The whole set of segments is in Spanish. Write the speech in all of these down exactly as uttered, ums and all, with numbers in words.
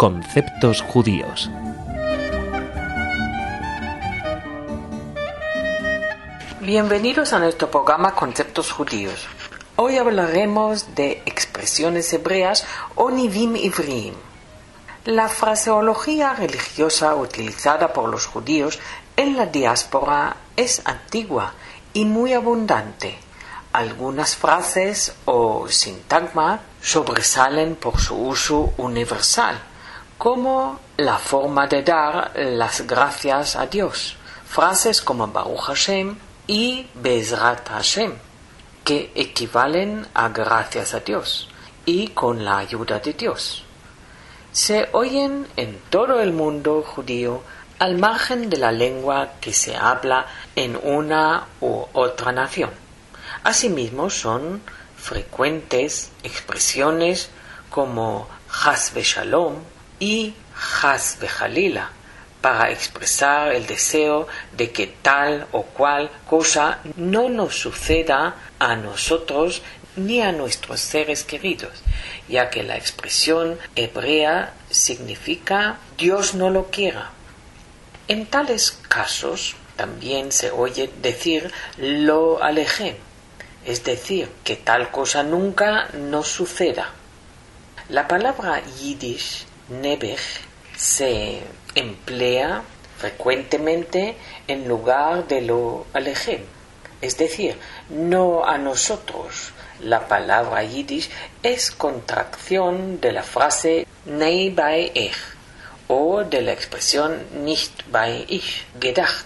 Conceptos judíos. Bienvenidos a nuestro programa Conceptos judíos. Hoy hablaremos de expresiones hebreas o nivim ivriim. La fraseología religiosa utilizada por los judíos en la diáspora es antigua y muy abundante. Algunas frases o sintagma sobresalen por su uso universal, como la forma de dar las gracias a Dios. Frases como Baruch Hashem y Be'ezrat Hashem, que equivalen a gracias a Dios y con la ayuda de Dios. Se oyen en todo el mundo judío al margen de la lengua que se habla en una u otra nación. Asimismo, son frecuentes expresiones como Chas v'Shalom y Chas v'Chalila para expresar el deseo de que tal o cual cosa no nos suceda a nosotros ni a nuestros seres queridos, ya que la expresión hebrea significa Dios no lo quiera. En tales casos también se oye decir lo alejem, es decir, que tal cosa nunca nos suceda. La palabra yiddish, nebech, se emplea frecuentemente en lugar de lo alejem, es decir, no a nosotros. La palabra yiddish es contracción de la frase nei bei ich o de la expresión nicht bei ich gedacht.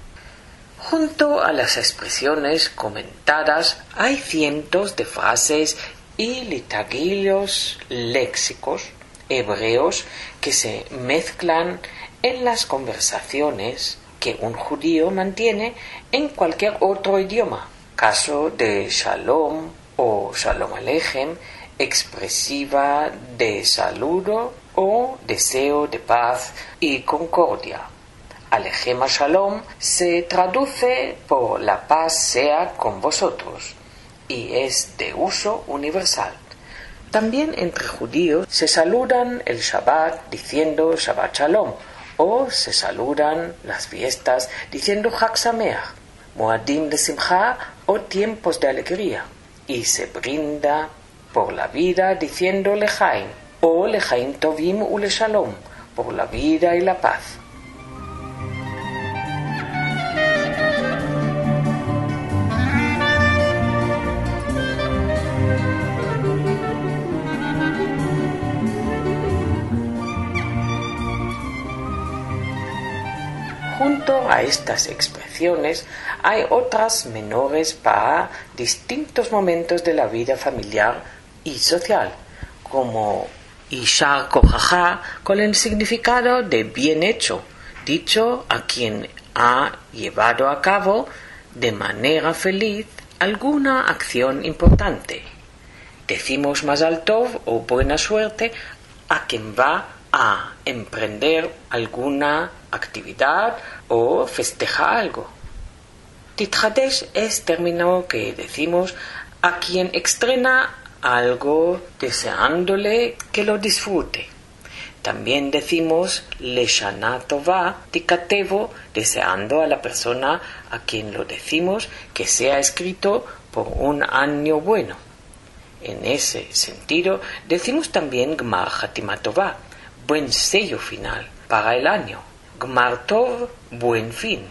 Junto a las expresiones comentadas hay cientos de frases y liturgios léxicos hebreos que se mezclan en las conversaciones que un judío mantiene en cualquier otro idioma. Caso de Shalom o Shalom Aleichem, expresiva de saludo o deseo de paz y concordia. Aleichem Shalom se traduce por la paz sea con vosotros y es de uso universal. También entre judíos se saludan el Shabbat diciendo Shabbat Shalom o se saludan las fiestas diciendo Chag Sameach, Moadim de Simcha o tiempos de alegría, y se brinda por la vida diciendo Lechaim o Lechaim Tovim u Leshalom, por la vida y la paz. Junto a estas expresiones hay otras menores para distintos momentos de la vida familiar y social, como Ishar Kohaja, con el significado de bien hecho, dicho a quien ha llevado a cabo de manera feliz alguna acción importante. Decimos Mazal Tov o buena suerte a quien va a emprender alguna actividad o festeja algo. Titjadesh es término que decimos a quien estrena algo deseándole que lo disfrute. También decimos Leshana Tová Tikatevo, deseando a la persona a quien lo decimos que sea escrito por un año bueno. En ese sentido decimos también Gmar Hatima Tová, buen sello final para el año. Gmar Tov, buen fin.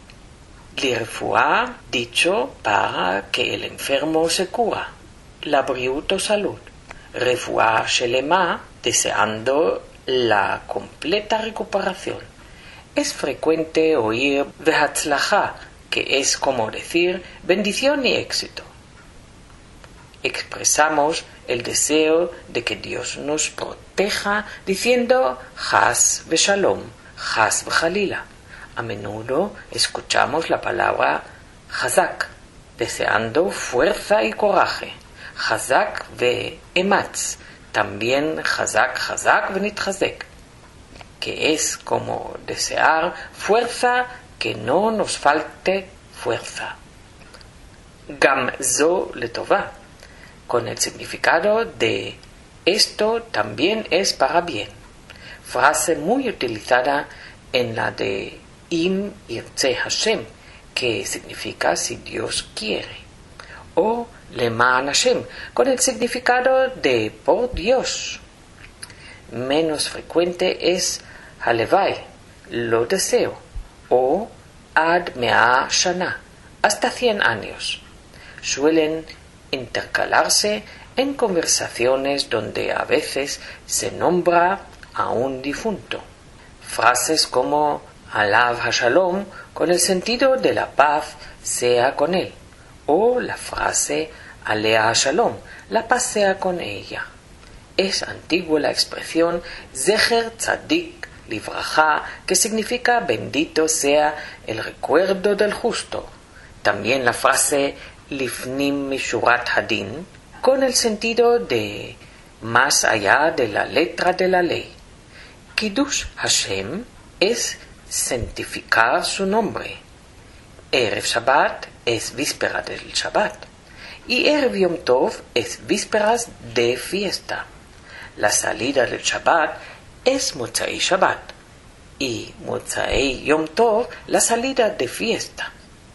Lirfuá, dicho para que el enfermo se cura. La briut o salud. Refuá Shelema, deseando la completa recuperación. Es frecuente oír Vehatzlajá, que es como decir bendición y éxito. Expresamos el deseo de que Dios nos proteja diciendo Chas v'Shalom, Chas v'Chalila. A menudo escuchamos la palabra Chazak, deseando fuerza y coraje. Chazak ve'ematz, también Chazak, Chazak ve'nitchazek, que es como desear fuerza, que no nos falte fuerza. Gam zo letová, con el significado de esto también es para bien. frase muy utilizada en la de Im Yirtzeh Hashem, que significa si Dios quiere, o Leman Hashem, con el significado de por Dios. Menos frecuente es Halevai, lo deseo, o Ad Mea Shana, hasta cien años. Suelen intercalarse en conversaciones donde a veces se nombra a un difunto. Frases como Alav HaShalom, con el sentido de la paz sea con él, o la frase Alea HaShalom, la paz sea con ella. Es antigua la expresión Zecher Tzadik Livraja, que significa bendito sea el recuerdo del justo. También la frase Lifnim Mishurat Hadin, con el sentido de más allá de la letra de la ley. Kiddush Hashem es santificar su nombre. Erev Shabbat es víspera del Shabbat. Y Erev Yom Tov es vísperas de fiesta. La salida del Shabbat es Motzai Shabbat. Y Motzai Yom Tov la salida de fiesta.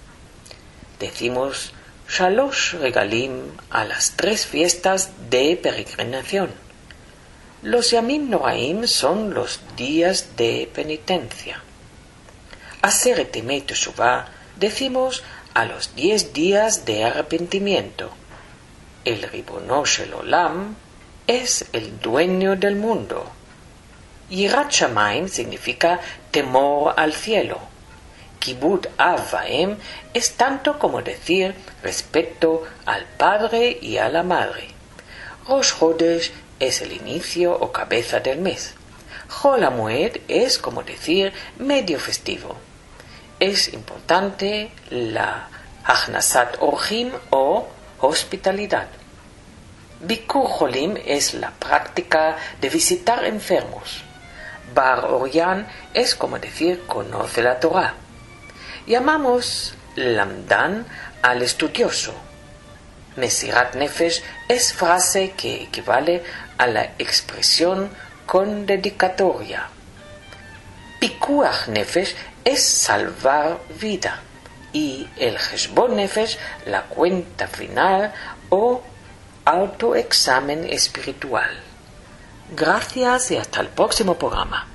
Decimos Shalosh Regalim a las tres fiestas de peregrinación. Los Yamim Noraim son los días de penitencia. Aseret Yemei Teshuvah decimos a los diez días de arrepentimiento. El Ribono Shel Olam es el dueño del mundo. Yirat Shamayim significa temor al cielo. Kibud Av Vaem es tanto como decir respeto al padre y a la madre. Rosh Chodesh es el inicio o cabeza del mes. Chol HaMoed es como decir medio festivo. Es importante la Achnasat Orchim o hospitalidad. Bikur Cholim es la práctica de visitar enfermos. Bar Oryan es como decir conoce la Torah. Llamamos Lamdan al estudioso. Mesirat Nefesh es frase que equivale a la expresión con dedicatoria. Pikuach Nefesh es salvar vida y el Cheshbon Nefesh la cuenta final o autoexamen espiritual. Gracias y hasta el próximo programa.